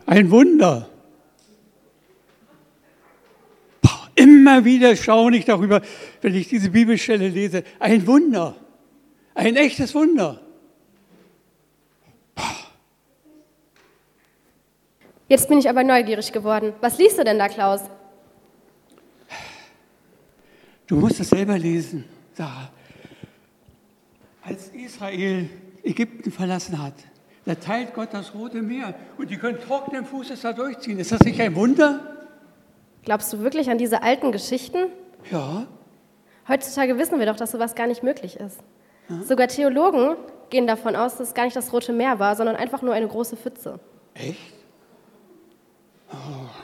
ein Wunder. Immer wieder staune ich darüber, wenn ich diese Bibelstelle lese. Ein Wunder, ein echtes Wunder. Jetzt bin ich aber neugierig geworden. Was liest du denn da, Klaus? Du musst es selber lesen, Sarah. Als Israel Ägypten verlassen hat, da teilt Gott das Rote Meer und die können trockenen Fußes da durchziehen. Ist das nicht ein Wunder? Glaubst du wirklich an diese alten Geschichten? Ja. Heutzutage wissen wir doch, dass sowas gar nicht möglich ist. Ja. Sogar Theologen gehen davon aus, dass es gar nicht das Rote Meer war, sondern einfach nur eine große Pfütze. Echt? Oh.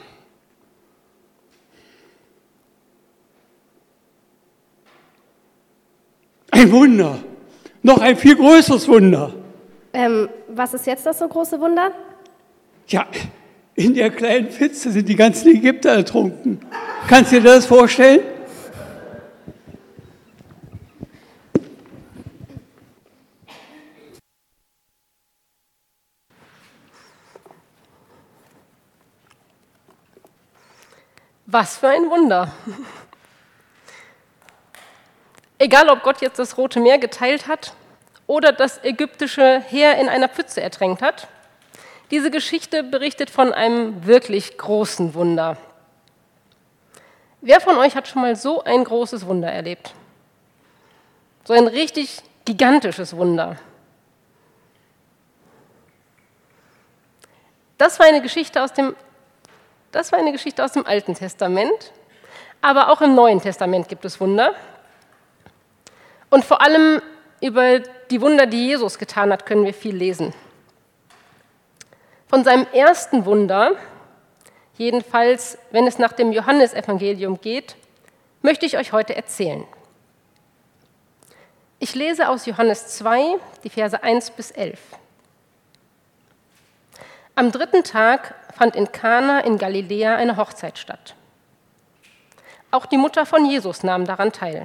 Ein Wunder. Noch ein viel größeres Wunder. Was ist jetzt das so große Wunder? Ja, in der kleinen Pfütze sind die ganzen Ägypter ertrunken. Kannst du dir das vorstellen? Was für ein Wunder. Egal, ob Gott jetzt das Rote Meer geteilt hat oder das ägyptische Heer in einer Pfütze ertränkt hat, diese Geschichte berichtet von einem wirklich großen Wunder. Wer von euch hat schon mal so ein großes Wunder erlebt? So ein richtig gigantisches Wunder. Das war eine Geschichte aus dem Alten Testament, aber auch im Neuen Testament gibt es Wunder. Und vor allem über die Wunder, die Jesus getan hat, können wir viel lesen. Von seinem ersten Wunder, jedenfalls wenn es nach dem Johannesevangelium geht, möchte ich euch heute erzählen. Ich lese aus Johannes 2, die Verse 1 bis 11. Am 3. Tag fand in Kana in Galiläa eine Hochzeit statt. Auch die Mutter von Jesus nahm daran teil.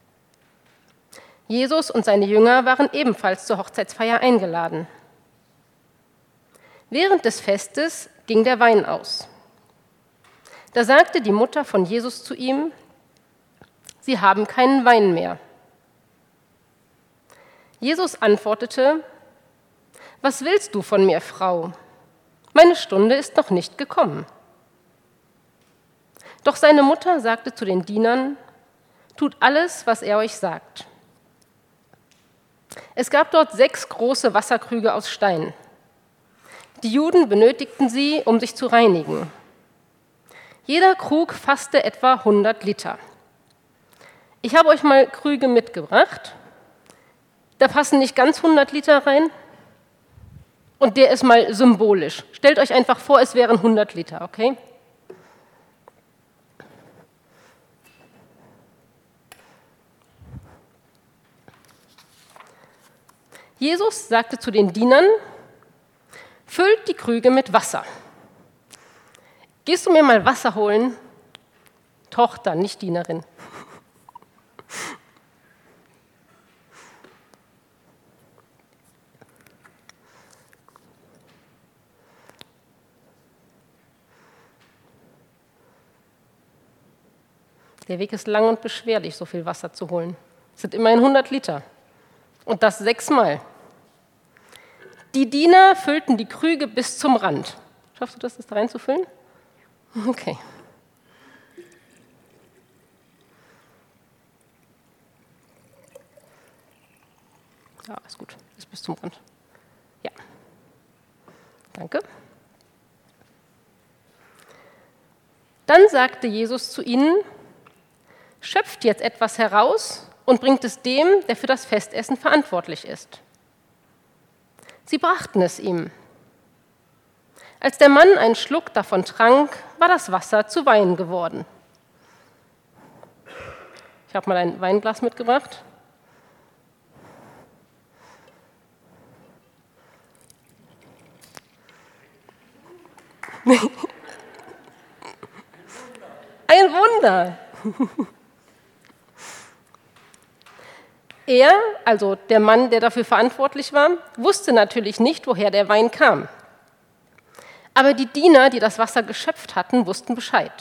Jesus und seine Jünger waren ebenfalls zur Hochzeitsfeier eingeladen. Während des Festes ging der Wein aus. Da sagte die Mutter von Jesus zu ihm: Sie haben keinen Wein mehr. Jesus antwortete: Was willst du von mir, Frau? Meine Stunde ist noch nicht gekommen. Doch seine Mutter sagte zu den Dienern: Tut alles, was er euch sagt. Es gab dort 6 große Wasserkrüge aus Stein. Die Juden benötigten sie, um sich zu reinigen. Jeder Krug fasste etwa 100 Liter. Ich habe euch mal Krüge mitgebracht. Da passen nicht ganz 100 Liter rein. Und der ist mal symbolisch. Stellt euch einfach vor, es wären 100 Liter, okay? Jesus sagte zu den Dienern: Füllt die Krüge mit Wasser. Gehst du mir mal Wasser holen? Tochter, nicht Dienerin. Der Weg ist lang und beschwerlich, so viel Wasser zu holen. Es sind immerhin 100 Liter. Und das 6-mal. Die Diener füllten die Krüge bis zum Rand. Schaffst du das da reinzufüllen? Okay. Ja, ist gut. Ist bis zum Rand. Ja. Danke. Dann sagte Jesus zu ihnen: Schöpft jetzt etwas heraus und bringt es dem, der für das Festessen verantwortlich ist. Sie brachten es ihm. Als der Mann einen Schluck davon trank, war das Wasser zu Wein geworden. Ich habe mal ein Weinglas mitgebracht. Ein Wunder! Er, also der Mann, der dafür verantwortlich war, wusste natürlich nicht, woher der Wein kam. Aber die Diener, die das Wasser geschöpft hatten, wussten Bescheid.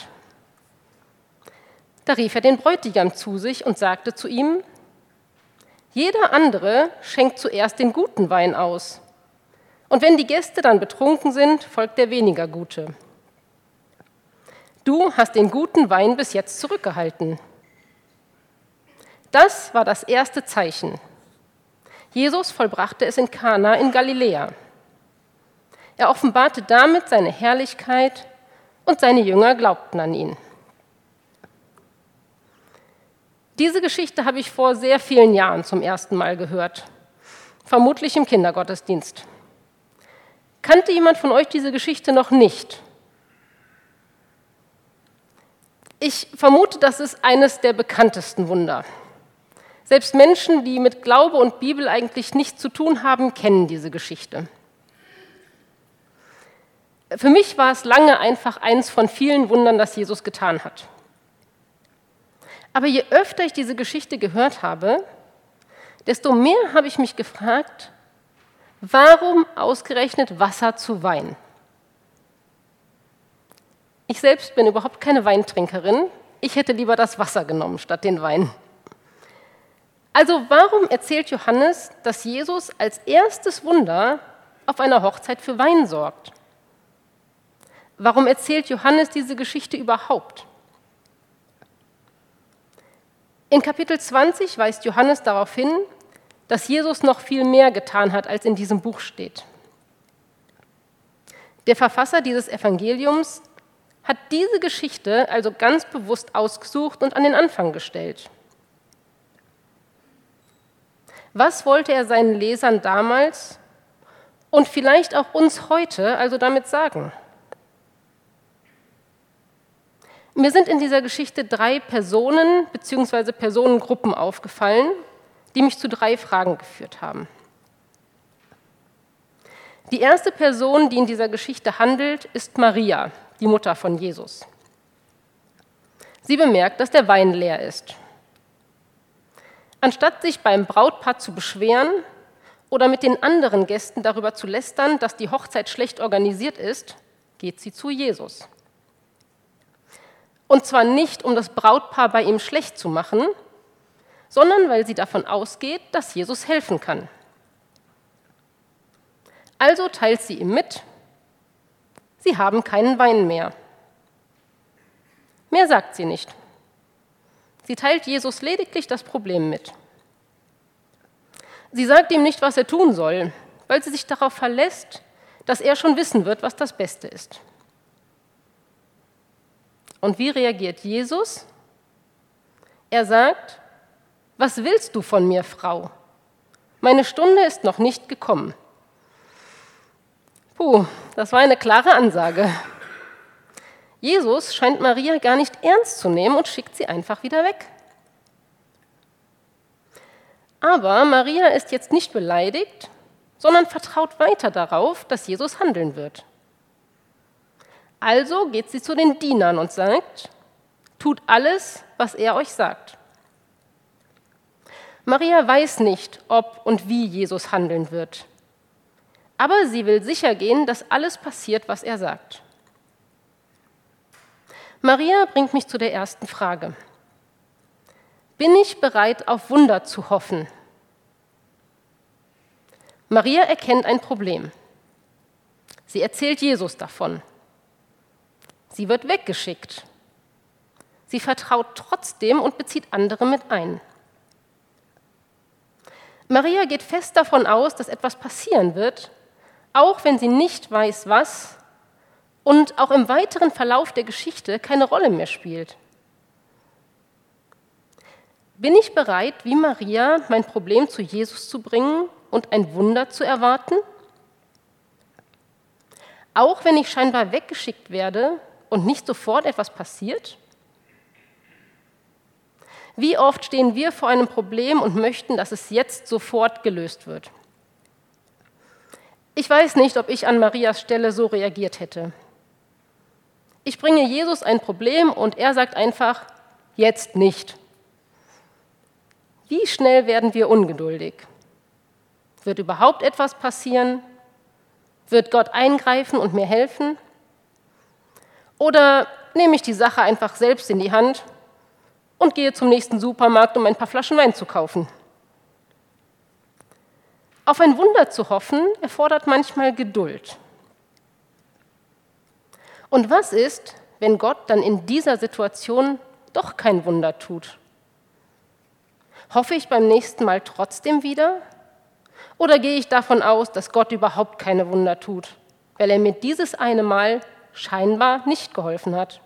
Da rief er den Bräutigam zu sich und sagte zu ihm: Jeder andere schenkt zuerst den guten Wein aus. Und wenn die Gäste dann betrunken sind, folgt der weniger gute. Du hast den guten Wein bis jetzt zurückgehalten. Das war das erste Zeichen. Jesus vollbrachte es in Kana in Galiläa. Er offenbarte damit seine Herrlichkeit und seine Jünger glaubten an ihn. Diese Geschichte habe ich vor sehr vielen Jahren zum ersten Mal gehört, vermutlich im Kindergottesdienst. Kannte jemand von euch diese Geschichte noch nicht? Ich vermute, das ist eines der bekanntesten Wunder. Selbst Menschen, die mit Glaube und Bibel eigentlich nichts zu tun haben, kennen diese Geschichte. Für mich war es lange einfach eins von vielen Wundern, das Jesus getan hat. Aber je öfter ich diese Geschichte gehört habe, desto mehr habe ich mich gefragt, warum ausgerechnet Wasser zu Wein? Ich selbst bin überhaupt keine Weintrinkerin. Ich hätte lieber das Wasser genommen statt den Wein. Also warum erzählt Johannes, dass Jesus als erstes Wunder auf einer Hochzeit für Wein sorgt? Warum erzählt Johannes diese Geschichte überhaupt? In Kapitel 20 weist Johannes darauf hin, dass Jesus noch viel mehr getan hat, als in diesem Buch steht. Der Verfasser dieses Evangeliums hat diese Geschichte also ganz bewusst ausgesucht und an den Anfang gestellt. Was wollte er seinen Lesern damals und vielleicht auch uns heute also damit sagen? Mir sind in dieser Geschichte 3 Personen bzw. Personengruppen aufgefallen, die mich zu 3 Fragen geführt haben. Die erste Person, die in dieser Geschichte handelt, ist Maria, die Mutter von Jesus. Sie bemerkt, dass der Wein leer ist. Anstatt sich beim Brautpaar zu beschweren oder mit den anderen Gästen darüber zu lästern, dass die Hochzeit schlecht organisiert ist, geht sie zu Jesus. Und zwar nicht, um das Brautpaar bei ihm schlecht zu machen, sondern weil sie davon ausgeht, dass Jesus helfen kann. Also teilt sie ihm mit, sie haben keinen Wein mehr. Mehr sagt sie nicht. Sie teilt Jesus lediglich das Problem mit. Sie sagt ihm nicht, was er tun soll, weil sie sich darauf verlässt, dass er schon wissen wird, was das Beste ist. Und wie reagiert Jesus? Er sagt: Was willst du von mir, Frau? Meine Stunde ist noch nicht gekommen. Das war eine klare Ansage. Jesus scheint Maria gar nicht ernst zu nehmen und schickt sie einfach wieder weg. Aber Maria ist jetzt nicht beleidigt, sondern vertraut weiter darauf, dass Jesus handeln wird. Also geht sie zu den Dienern und sagt: Tut alles, was er euch sagt. Maria weiß nicht, ob und wie Jesus handeln wird. Aber sie will sicher gehen, dass alles passiert, was er sagt. Maria bringt mich zu der ersten Frage. Bin ich bereit, auf Wunder zu hoffen? Maria erkennt ein Problem. Sie erzählt Jesus davon. Sie wird weggeschickt. Sie vertraut trotzdem und bezieht andere mit ein. Maria geht fest davon aus, dass etwas passieren wird, auch wenn sie nicht weiß, was und auch im weiteren Verlauf der Geschichte keine Rolle mehr spielt. Bin ich bereit, wie Maria, mein Problem zu Jesus zu bringen und ein Wunder zu erwarten? Auch wenn ich scheinbar weggeschickt werde und nicht sofort etwas passiert? Wie oft stehen wir vor einem Problem und möchten, dass es jetzt sofort gelöst wird? Ich weiß nicht, ob ich an Marias Stelle so reagiert hätte. Ich bringe Jesus ein Problem und er sagt einfach: Jetzt nicht. Wie schnell werden wir ungeduldig? Wird überhaupt etwas passieren? Wird Gott eingreifen und mir helfen? Oder nehme ich die Sache einfach selbst in die Hand und gehe zum nächsten Supermarkt, um ein paar Flaschen Wein zu kaufen? Auf ein Wunder zu hoffen, erfordert manchmal Geduld. Und was ist, wenn Gott dann in dieser Situation doch kein Wunder tut? Hoffe ich beim nächsten Mal trotzdem wieder? Oder gehe ich davon aus, dass Gott überhaupt keine Wunder tut, weil er mir dieses eine Mal scheinbar nicht geholfen hat?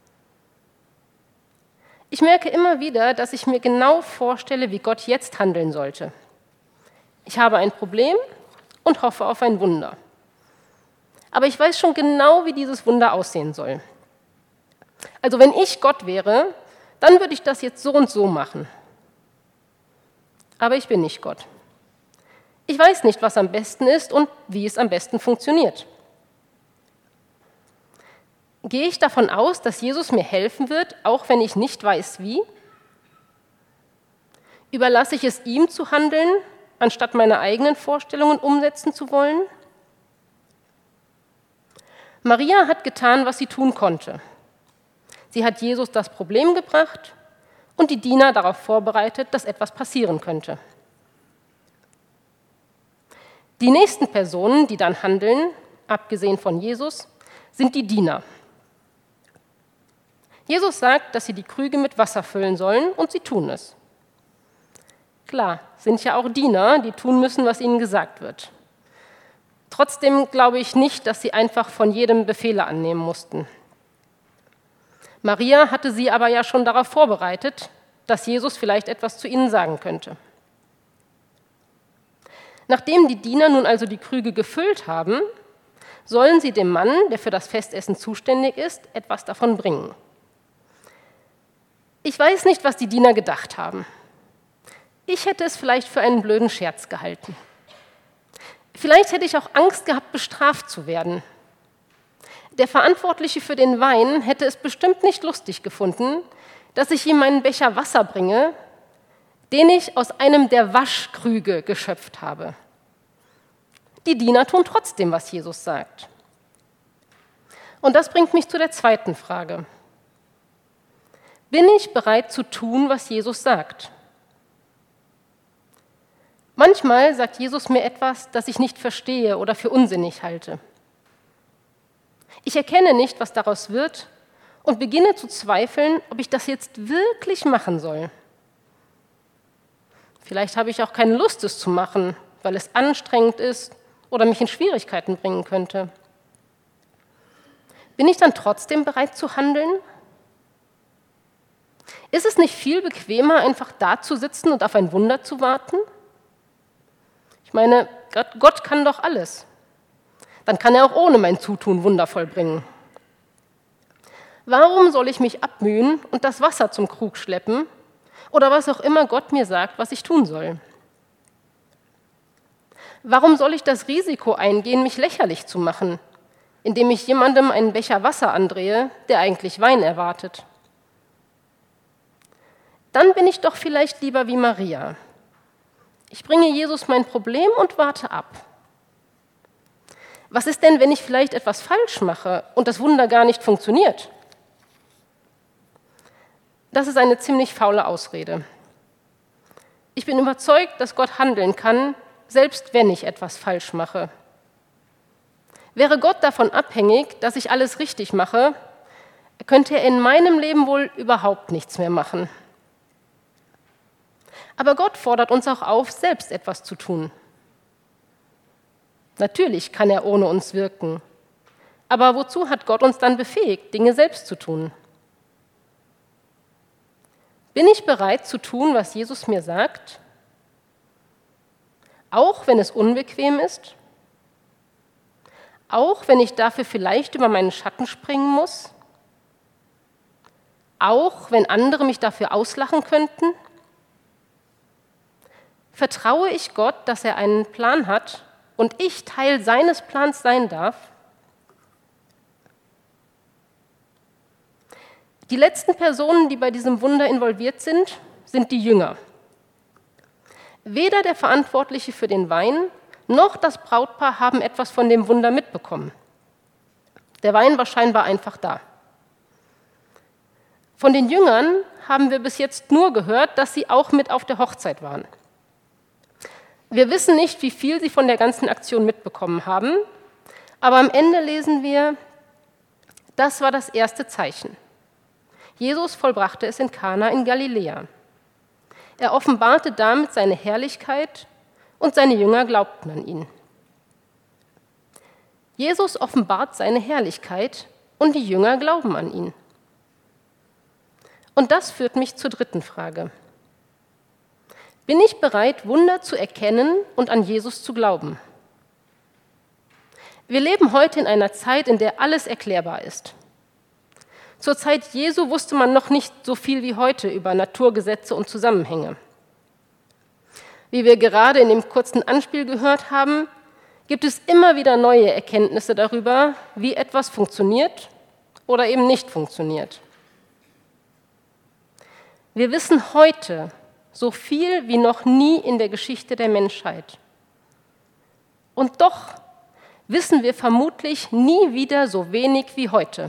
Ich merke immer wieder, dass ich mir genau vorstelle, wie Gott jetzt handeln sollte. Ich habe ein Problem und hoffe auf ein Wunder. Aber ich weiß schon genau, wie dieses Wunder aussehen soll. Also wenn ich Gott wäre, dann würde ich das jetzt so und so machen. Aber ich bin nicht Gott. Ich weiß nicht, was am besten ist und wie es am besten funktioniert. Gehe ich davon aus, dass Jesus mir helfen wird, auch wenn ich nicht weiß, wie? Überlasse ich es ihm zu handeln, anstatt meine eigenen Vorstellungen umsetzen zu wollen? Maria hat getan, was sie tun konnte. Sie hat Jesus das Problem gebracht und die Diener darauf vorbereitet, dass etwas passieren könnte. Die nächsten Personen, die dann handeln, abgesehen von Jesus, sind die Diener. Jesus sagt, dass sie die Krüge mit Wasser füllen sollen, und sie tun es. Klar, sind ja auch Diener, die tun müssen, was ihnen gesagt wird. Trotzdem glaube ich nicht, dass sie einfach von jedem Befehle annehmen mussten. Maria hatte sie aber ja schon darauf vorbereitet, dass Jesus vielleicht etwas zu ihnen sagen könnte. Nachdem die Diener nun also die Krüge gefüllt haben, sollen sie dem Mann, der für das Festessen zuständig ist, etwas davon bringen. Ich weiß nicht, was die Diener gedacht haben. Ich hätte es vielleicht für einen blöden Scherz gehalten. Vielleicht hätte ich auch Angst gehabt, bestraft zu werden. Der Verantwortliche für den Wein hätte es bestimmt nicht lustig gefunden, dass ich ihm meinen Becher Wasser bringe, den ich aus einem der Waschkrüge geschöpft habe. Die Diener tun trotzdem, was Jesus sagt. Und das bringt mich zu der zweiten Frage. Bin ich bereit zu tun, was Jesus sagt? Manchmal sagt Jesus mir etwas, das ich nicht verstehe oder für unsinnig halte. Ich erkenne nicht, was daraus wird, und beginne zu zweifeln, ob ich das jetzt wirklich machen soll. Vielleicht habe ich auch keine Lust, es zu machen, weil es anstrengend ist oder mich in Schwierigkeiten bringen könnte. Bin ich dann trotzdem bereit zu handeln? Ist es nicht viel bequemer, einfach da zu sitzen und auf ein Wunder zu warten? Ich meine, Gott kann doch alles. Dann kann er auch ohne mein Zutun Wunder vollbringen. Warum soll ich mich abmühen und das Wasser zum Krug schleppen oder was auch immer Gott mir sagt, was ich tun soll? Warum soll ich das Risiko eingehen, mich lächerlich zu machen, indem ich jemandem einen Becher Wasser andrehe, der eigentlich Wein erwartet? Dann bin ich doch vielleicht lieber wie Maria. Ich bringe Jesus mein Problem und warte ab. Was ist denn, wenn ich vielleicht etwas falsch mache und das Wunder gar nicht funktioniert? Das ist eine ziemlich faule Ausrede. Ich bin überzeugt, dass Gott handeln kann, selbst wenn ich etwas falsch mache. Wäre Gott davon abhängig, dass ich alles richtig mache, könnte er in meinem Leben wohl überhaupt nichts mehr machen. Aber Gott fordert uns auch auf, selbst etwas zu tun. Natürlich kann er ohne uns wirken. Aber wozu hat Gott uns dann befähigt, Dinge selbst zu tun? Bin ich bereit zu tun, was Jesus mir sagt? Auch wenn es unbequem ist? Auch wenn ich dafür vielleicht über meinen Schatten springen muss? Auch wenn andere mich dafür auslachen könnten? Vertraue ich Gott, dass er einen Plan hat und ich Teil seines Plans sein darf? Die letzten Personen, die bei diesem Wunder involviert sind, sind die Jünger. Weder der Verantwortliche für den Wein noch das Brautpaar haben etwas von dem Wunder mitbekommen. Der Wein war scheinbar einfach da. Von den Jüngern haben wir bis jetzt nur gehört, dass sie auch mit auf der Hochzeit waren. Wir wissen nicht, wie viel sie von der ganzen Aktion mitbekommen haben, aber am Ende lesen wir, das war das erste Zeichen. Jesus vollbrachte es in Kana in Galiläa. Er offenbarte damit seine Herrlichkeit und seine Jünger glaubten an ihn. Jesus offenbart seine Herrlichkeit und die Jünger glauben an ihn. Und das führt mich zur dritten Frage. Bin ich bereit, Wunder zu erkennen und an Jesus zu glauben? Wir leben heute in einer Zeit, in der alles erklärbar ist. Zur Zeit Jesu wusste man noch nicht so viel wie heute über Naturgesetze und Zusammenhänge. Wie wir gerade in dem kurzen Anspiel gehört haben, gibt es immer wieder neue Erkenntnisse darüber, wie etwas funktioniert oder eben nicht funktioniert. Wir wissen heute so viel wie noch nie in der Geschichte der Menschheit. Und doch wissen wir vermutlich nie wieder so wenig wie heute.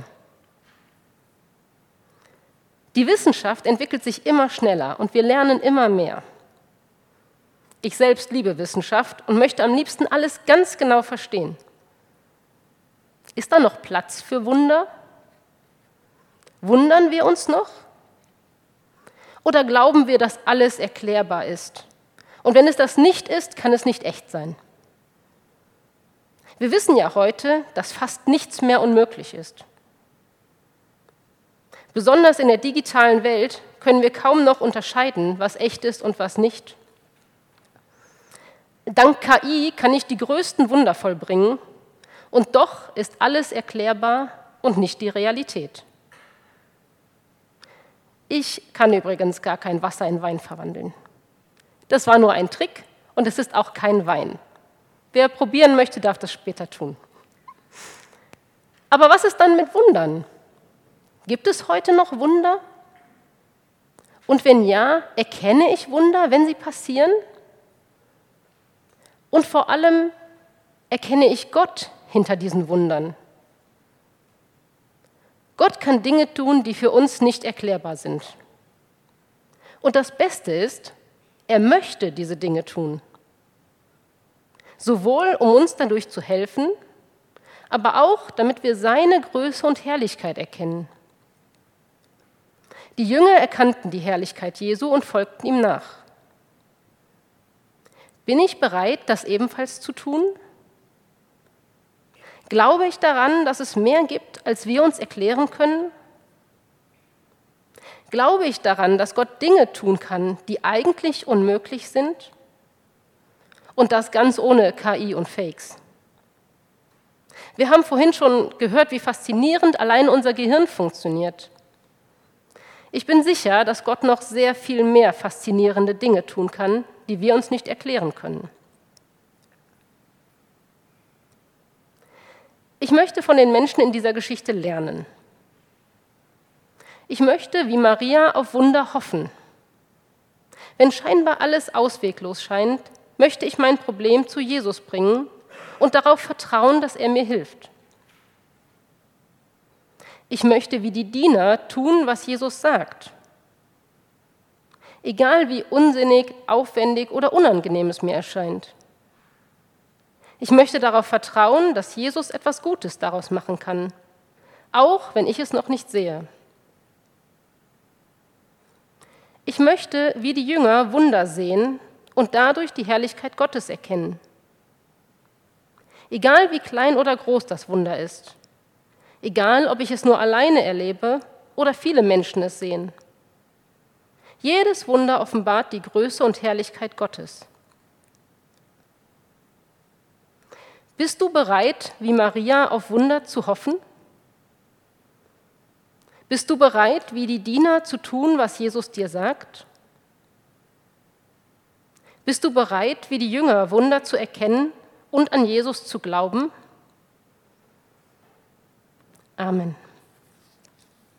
Die Wissenschaft entwickelt sich immer schneller und wir lernen immer mehr. Ich selbst liebe Wissenschaft und möchte am liebsten alles ganz genau verstehen. Ist da noch Platz für Wunder? Wundern wir uns noch? Oder glauben wir, dass alles erklärbar ist? Und wenn es das nicht ist, kann es nicht echt sein. Wir wissen ja heute, dass fast nichts mehr unmöglich ist. Besonders in der digitalen Welt können wir kaum noch unterscheiden, was echt ist und was nicht. Dank KI kann ich die größten Wunder vollbringen und doch ist alles erklärbar und nicht die Realität. Ich kann übrigens gar kein Wasser in Wein verwandeln. Das war nur ein Trick und es ist auch kein Wein. Wer probieren möchte, darf das später tun. Aber was ist dann mit Wundern? Gibt es heute noch Wunder? Und wenn ja, erkenne ich Wunder, wenn sie passieren? Und vor allem, erkenne ich Gott hinter diesen Wundern? Gott kann Dinge tun, die für uns nicht erklärbar sind. Und das Beste ist, er möchte diese Dinge tun. Sowohl, um uns dadurch zu helfen, aber auch, damit wir seine Größe und Herrlichkeit erkennen. Die Jünger erkannten die Herrlichkeit Jesu und folgten ihm nach. Bin ich bereit, das ebenfalls zu tun? Glaube ich daran, dass es mehr gibt, als wir uns erklären können? Glaube ich daran, dass Gott Dinge tun kann, die eigentlich unmöglich sind? Und das ganz ohne KI und Fakes. Wir haben vorhin schon gehört, wie faszinierend allein unser Gehirn funktioniert. Ich bin sicher, dass Gott noch sehr viel mehr faszinierende Dinge tun kann, die wir uns nicht erklären können. Ich möchte von den Menschen in dieser Geschichte lernen. Ich möchte, wie Maria, auf Wunder hoffen. Wenn scheinbar alles ausweglos scheint, möchte ich mein Problem zu Jesus bringen und darauf vertrauen, dass er mir hilft. Ich möchte wie die Diener tun, was Jesus sagt. Egal wie unsinnig, aufwendig oder unangenehm es mir erscheint. Ich möchte darauf vertrauen, dass Jesus etwas Gutes daraus machen kann, auch wenn ich es noch nicht sehe. Ich möchte, wie die Jünger, Wunder sehen und dadurch die Herrlichkeit Gottes erkennen. Egal wie klein oder groß das Wunder ist, egal ob ich es nur alleine erlebe oder viele Menschen es sehen. Jedes Wunder offenbart die Größe und Herrlichkeit Gottes. Bist du bereit, wie Maria, auf Wunder zu hoffen? Bist du bereit, wie die Diener, zu tun, was Jesus dir sagt? Bist du bereit, wie die Jünger, Wunder zu erkennen und an Jesus zu glauben? Amen.